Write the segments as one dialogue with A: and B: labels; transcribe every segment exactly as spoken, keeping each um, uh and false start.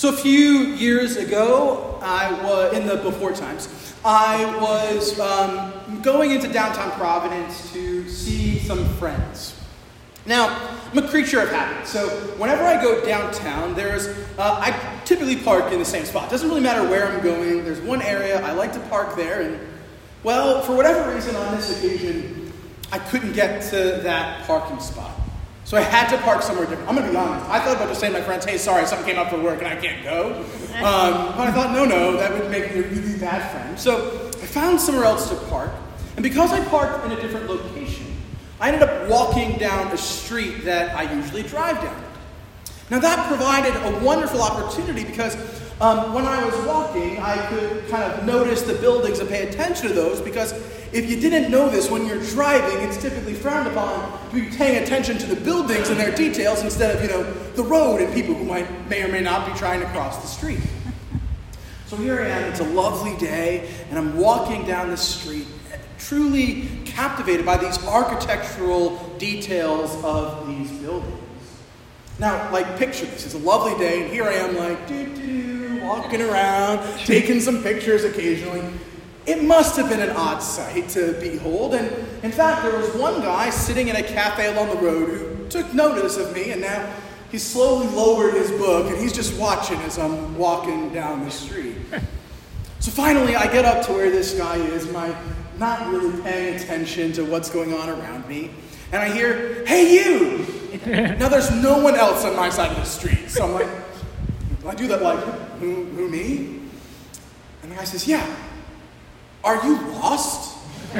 A: So a few years ago, I was in the before times, I was um, going into downtown Providence to see some friends. Now, I'm a creature of habit, so whenever I go downtown, there's uh, I typically park in the same spot. It doesn't really matter where I'm going. There's one area I like to park there, and well, for whatever reason on this occasion, I couldn't get to that parking spot. So I had to park somewhere different. I'm going to be honest. I thought about just saying to my friends, hey, sorry, something came up for work and I can't go. Um, but I thought, no, no, that would make me a really bad friend. So I found somewhere else to park. And because I parked in a different location, I ended up walking down a street that I usually drive down. Now that provided a wonderful opportunity because um, when I was walking, I could kind of notice the buildings and pay attention to those because if you didn't know this, when you're driving, it's typically frowned upon to be paying attention to the buildings and their details instead of, you know, the road and people who might may or may not be trying to cross the street. So here I am, it's a lovely day, and I'm walking down the street, truly captivated by these architectural details of these buildings. Now, like, picture this. It's a lovely day, and here I am, like, doo-doo, walking around, taking some pictures occasionally. It must have been an odd sight to behold, and in fact, there was one guy sitting in a cafe along the road who took notice of me, and now he's slowly lowered his book, and he's just watching as I'm walking down the street. So finally, I get up to where this guy is, and I'm not really paying attention to what's going on around me, and I hear, hey, you! Now, there's no one else on my side of the street, so I'm like, I do that like, who, who, me? And the guy says, yeah. Are you lost?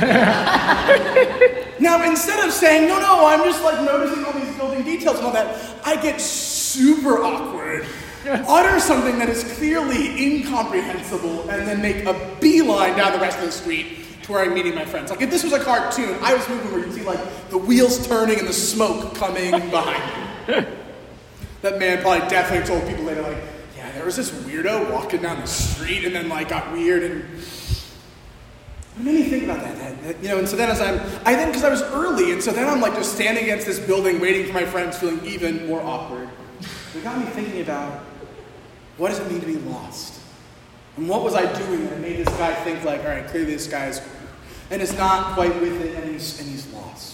A: Now, instead of saying, no, no, I'm just like noticing all these building details and all that, I get super awkward, utter something that is clearly incomprehensible, and then make a beeline down the rest of the street to where I'm meeting my friends. Like, if this was a cartoon, I was moving where you see, like, the wheels turning and the smoke coming behind me. That man probably definitely told people later, like, yeah, there was this weirdo walking down the street and then, like, got weird and... It made me think about that, that, that, you know, and so then as I'm, I think because I was early, and so then I'm like just standing against this building waiting for my friends, feeling even more awkward. It got me thinking about, what does it mean to be lost? And what was I doing that made this guy think like, all right, clearly this guy's, and is not quite with it, and he's, and he's lost.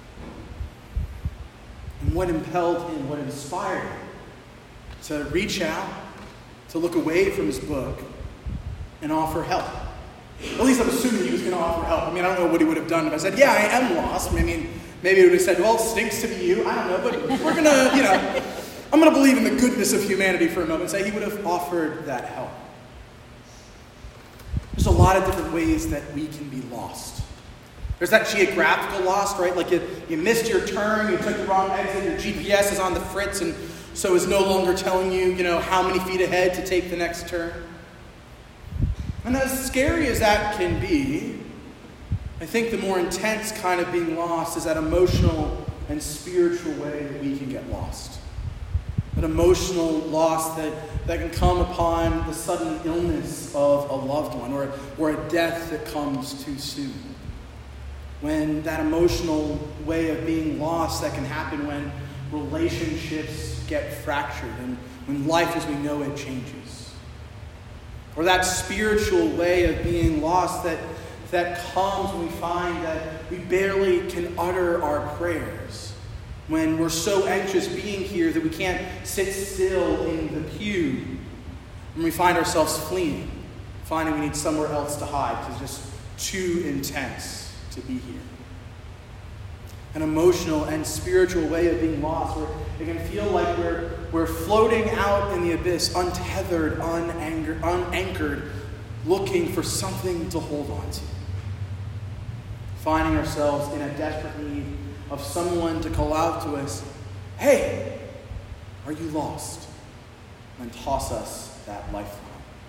A: And what impelled him, what inspired him to reach out, to look away from his book, and offer help. At least I'm assuming he was going to offer help. I mean, I don't know what he would have done if I said, yeah, I am lost. I mean, maybe he would have said, well, it stinks to be you. I don't know, but we're going to, you know, I'm going to believe in the goodness of humanity for a moment and say he would have offered that help. There's a lot of different ways that we can be lost. There's that geographical lost, right? Like you, you missed your turn, you took the wrong exit, your G P S is on the fritz and so is no longer telling you, you know, how many feet ahead to take the next turn. And as scary as that can be, I think the more intense kind of being lost is that emotional and spiritual way that we can get lost. That emotional loss that, that can come upon the sudden illness of a loved one or, or a death that comes too soon. When that emotional way of being lost that can happen when relationships get fractured and when life as we know it changes. Or that spiritual way of being lost that, that comes when we find that we barely can utter our prayers. When we're so anxious being here that we can't sit still in the pew. When we find ourselves fleeing, finding we need somewhere else to hide because it's just too intense to be here. An emotional and spiritual way of being lost where it can feel like we're, we're floating out in the abyss, untethered, unanchored, unanchored, looking for something to hold on to. Finding ourselves in a desperate need of someone to call out to us, hey, are you lost? And toss us that lifeline.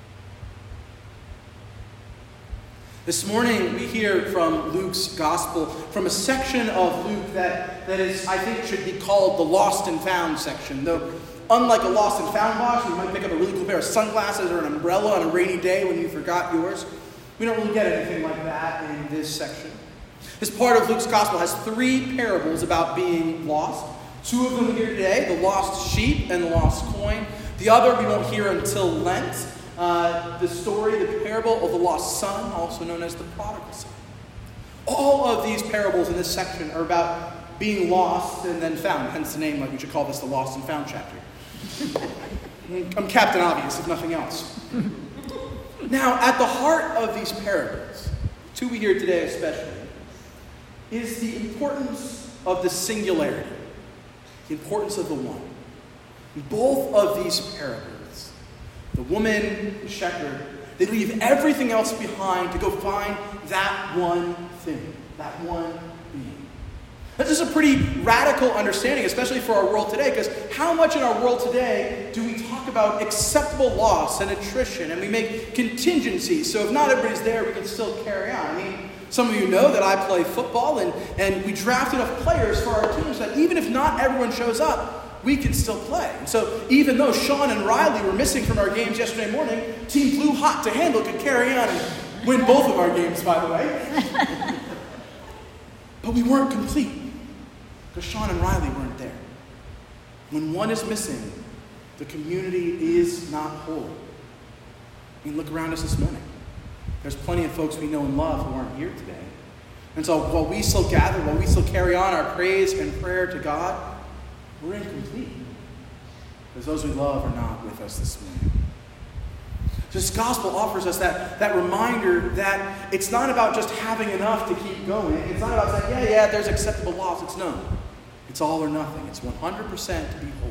A: This morning, we hear from Luke's gospel, from a section of Luke that, that is, I think, should be called the lost and found section. Though, unlike a lost and found box, where you might pick up a really cool pair of sunglasses or an umbrella on a rainy day when you forgot yours, we don't really get anything like that in this section. This part of Luke's gospel has three parables about being lost. Two of them here today, the lost sheep and the lost coin. The other we won't hear until Lent, uh, the story, the parable of the lost son, also known as the prodigal son. All of these parables in this section are about being lost and then found, hence the name, like we should call this the Lost and Found chapter. I'm Captain Obvious, if nothing else. Now, at the heart of these parables, two we hear today especially, is the importance of the singularity, the importance of the one. In both of these parables, the woman, the shepherd, they leave everything else behind to go find that one thing, that one being. This is a pretty radical understanding, especially for our world today, because how much in our world today do we talk about acceptable loss and attrition, and we make contingencies, so if not everybody's there, we can still carry on. I mean, some of you know that I play football, and, and we draft enough players for our teams that even if not everyone shows up, we can still play. And so even though Sean and Riley were missing from our games yesterday morning, Team Blue Hot to Handle could carry on and win both of our games, by the way. But we weren't complete, because Sean and Riley weren't there. When one is missing, the community is not whole. I mean, look around us this morning. There's plenty of folks we know and love who aren't here today. And so while we still gather, while we still carry on our praise and prayer to God, we're incomplete, because those we love are not with us this morning. This gospel offers us that, that reminder that it's not about just having enough to keep going. It's not about saying, yeah, yeah, there's acceptable loss. It's no. It's all or nothing. It's one hundred percent to be whole.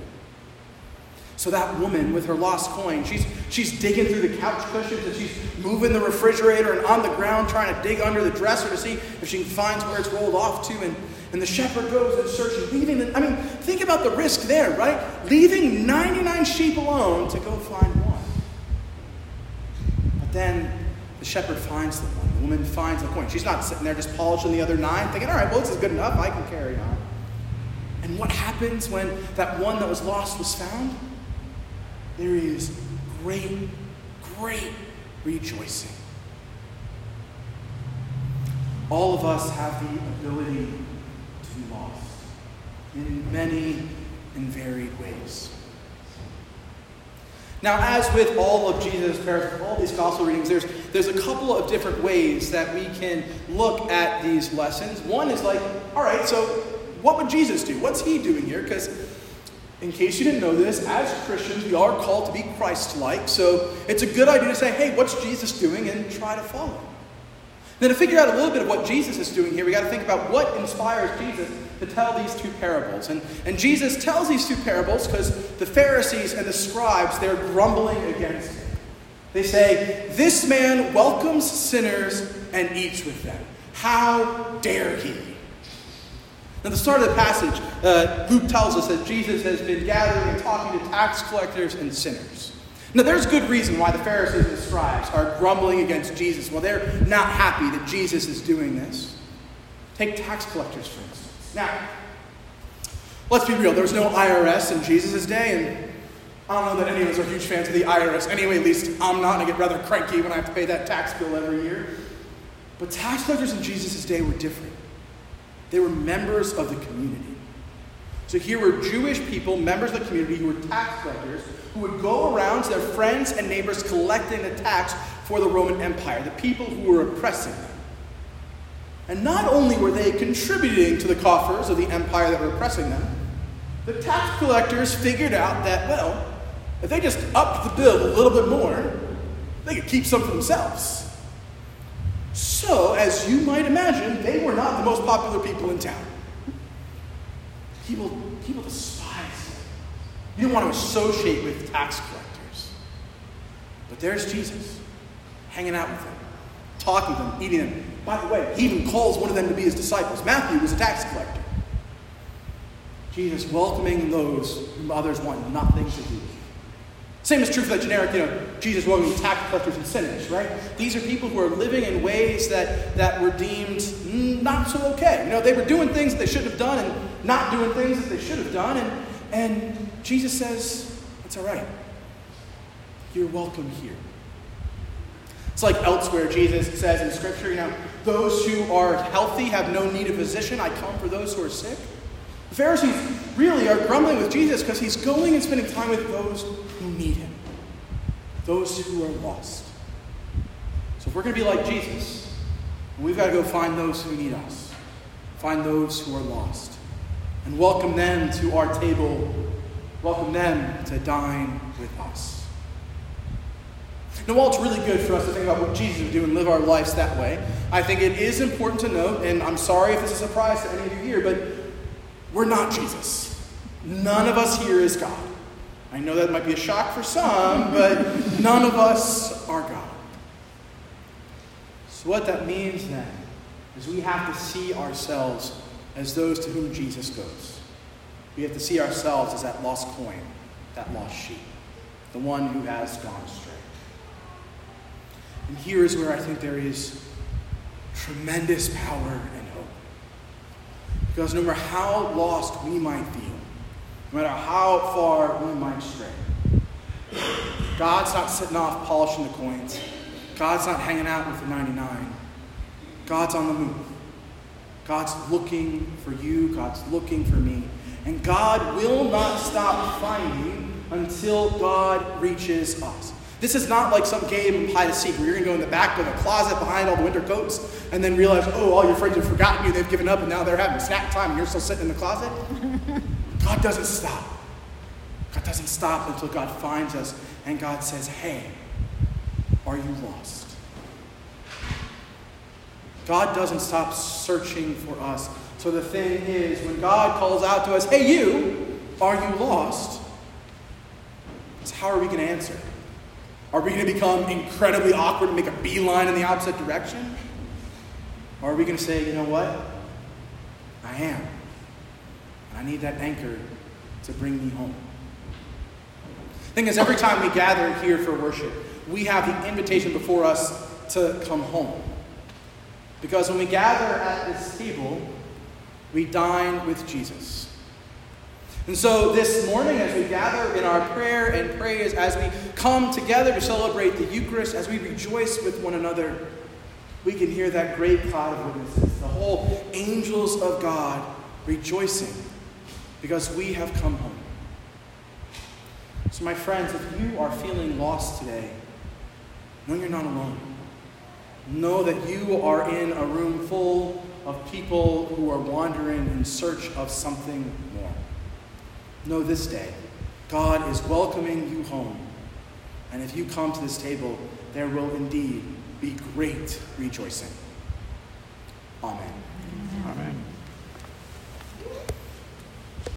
A: So that woman with her lost coin, she's, she's digging through the couch cushions, and she's moving the refrigerator and on the ground trying to dig under the dresser to see if she can find where it's rolled off to. And, and the shepherd goes and searches, leaving the, I mean, think about the risk there, right? Leaving ninety-nine sheep alone to go find one. But then the shepherd finds the one. The woman finds the coin. She's not sitting there just polishing the other nine, thinking, all right, well, this is good enough. I can carry on. And what happens when that one that was lost was found? There is great, great rejoicing. All of us have the ability to be lost in many and varied ways. Now, as with all of Jesus' parables, all these gospel readings, there's, there's a couple of different ways that we can look at these lessons. One is like, all right, so what would Jesus do? What's he doing here? Because in case you didn't know this, as Christians, we are called to be Christ-like. So it's a good idea to say, hey, what's Jesus doing? And try to follow him. Then to figure out a little bit of what Jesus is doing here, we got to think about what inspires Jesus to tell these two parables. And, and Jesus tells these two parables because the Pharisees and the scribes, they're grumbling against him. They say, this man welcomes sinners and eats with them. How dare he? At the start of the passage, uh, Luke tells us that Jesus has been gathering and talking to tax collectors and sinners. Now, there's good reason why the Pharisees and the scribes are grumbling against Jesus. Well, they're not happy that Jesus is doing this. Take tax collectors, for instance. Now, let's be real. There was no I R S in Jesus' day, and I don't know that any of us are huge fans of the I R S. Anyway, at least I'm not, and I get rather cranky when I have to pay that tax bill every year. But tax collectors in Jesus' day were different. They were members of the community. So here were Jewish people, members of the community, who were tax collectors, who would go around to their friends and neighbors collecting the tax for the Roman Empire, the people who were oppressing them. And not only were they contributing to the coffers of the empire that were oppressing them, the tax collectors figured out that, well, if they just upped the bill a little bit more, they could keep some for themselves. So, as you might imagine, they were not the most popular people in town. People, people despised them. You didn't want to associate with tax collectors. But there's Jesus, hanging out with them, talking to them, eating them. By the way, he even calls one of them to be his disciples. Matthew was a tax collector. Jesus welcoming those whom others want nothing to do with. Same is true for that generic, you know, Jesus welcoming tax collectors and sinners, right? These are people who are living in ways that, that were deemed not so okay. You know, they were doing things that they shouldn't have done and not doing things that they should have done. And, and Jesus says, it's all right. You're welcome here. It's like elsewhere Jesus says in Scripture, you know, those who are healthy have no need of physician. I come for those who are sick. The Pharisees, really are grumbling with Jesus because he's going and spending time with those who need him, those who are lost. So if we're going to be like Jesus, we've got to go find those who need us, find those who are lost, and welcome them to our table, welcome them to dine with us. Now, while it's really good for us to think about what Jesus would do and live our lives that way, I think it is important to note, and I'm sorry if this is a surprise to any of you here, but we're not Jesus. None of us here is God. I know that might be a shock for some, but none of us are God. So what that means then is we have to see ourselves as those to whom Jesus goes. We have to see ourselves as that lost coin, that lost sheep, the one who has gone astray. And here is where I think there is tremendous power and hope. Because no matter how lost we might feel, no matter how far we might stray, God's not sitting off polishing the coins. God's not hanging out with the ninety-nine. God's on the move. God's looking for you. God's looking for me. And God will not stop finding until God reaches us. This is not like some game of hide and seek where you're going to go in the back of a closet behind all the winter coats and then realize, oh, all your friends have forgotten you, they've given up, and now they're having snack time and you're still sitting in the closet. God doesn't stop. God doesn't stop until God finds us and God says, hey, are you lost? God doesn't stop searching for us. So the thing is, when God calls out to us, hey, you, are you lost? So how are we going to answer? Are we going to become incredibly awkward and make a beeline in the opposite direction? Or are we going to say, you know what? I am. And I need that anchor to bring me home. The thing is, every time we gather here for worship, we have the invitation before us to come home. Because when we gather at this table, we dine with Jesus. And so this morning, as we gather in our prayer and praise, as we come together to celebrate the Eucharist, as we rejoice with one another, we can hear that great cloud of witnesses, the whole angels of God rejoicing because we have come home. So my friends, if you are feeling lost today, know you're not alone. Know that you are in a room full of people who are wandering in search of something more. Know this day, God is welcoming you home. And if you come to this table, there will indeed be great rejoicing. Amen.